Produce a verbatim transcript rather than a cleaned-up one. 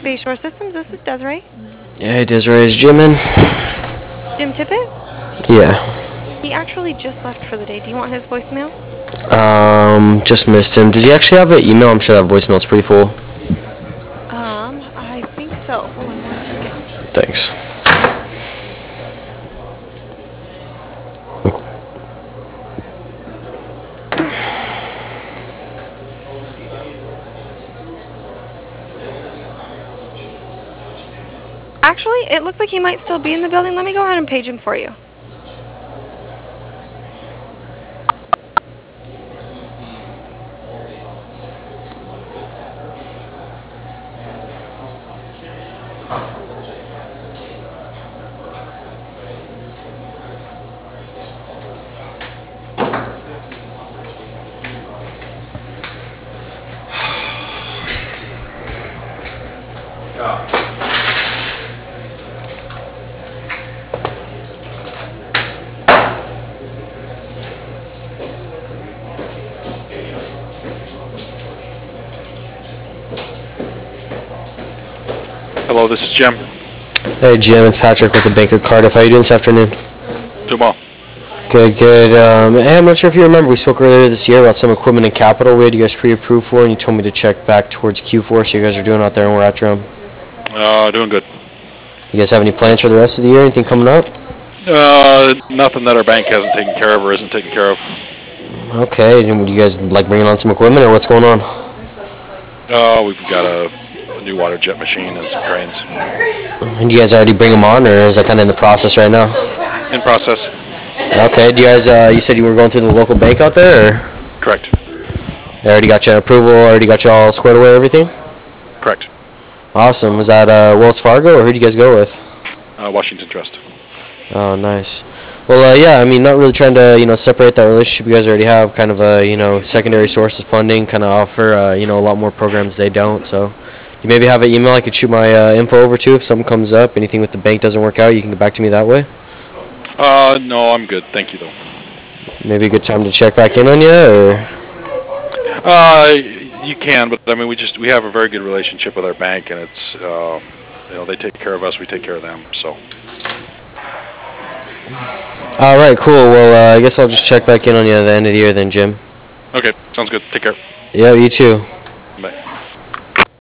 Bayshore Systems. This is Desiree. Yeah, Desiree, is Jim in? Jim Tippett? Yeah. He actually just left for the day. Do you want his voicemail? Um, just missed him. Does he actually have an email? I'm sure that voicemail's pretty full. Um, I think so. Hold on one second. Thanks. Actually, it looks like he might still be in the building. Let me go ahead and page him for you. Hello, this is Jim. Hey, Jim, it's Patrick with the Bank of Cardiff. How you doing this afternoon? Doing well. Good, good. Um, hey, I'm not sure if you remember, we spoke earlier this year about some equipment and capital we had you guys pre-approved for, and you told me to check back towards Q four, so you guys are doing out there and we're at Drum. Uh, doing good. You guys have any plans for the rest of the year? Anything coming up? Uh, nothing that our bank hasn't taken care of or isn't taken care of. Okay, and would you guys like bringing on some equipment, or what's going on? Uh, we've got a, a new water jet machine and some cranes. And you guys already bring them on, or is that kind of in the process right now? In process. Okay, do you guys, uh, you said you were going through the local bank out there, or? Correct. They already got you approval, already got you all squared away, everything? Correct. Awesome. Was that uh, Wells Fargo, or who did you guys go with? Uh, Washington Trust. Oh, nice. Well, uh, yeah, I mean, not really trying to, you know, separate that relationship you guys already have, kind of a, you know, secondary source of funding, kind of offer, uh, you know, a lot more programs they don't, so. You maybe have an email I could shoot my uh, info over to if something comes up, anything with the bank doesn't work out, you can get back to me that way? Uh, no, I'm good. Thank you, though. Maybe a good time to check back in on you, or? Uh, you can, but I mean, we just, we have a very good relationship with our bank, and it's, uh, you know, they take care of us, we take care of them, so. All right, cool. Well, uh, I guess I'll just check back in on you at the end of the year then, Jim. Okay, sounds good. Take care. Yeah, you too. Bye.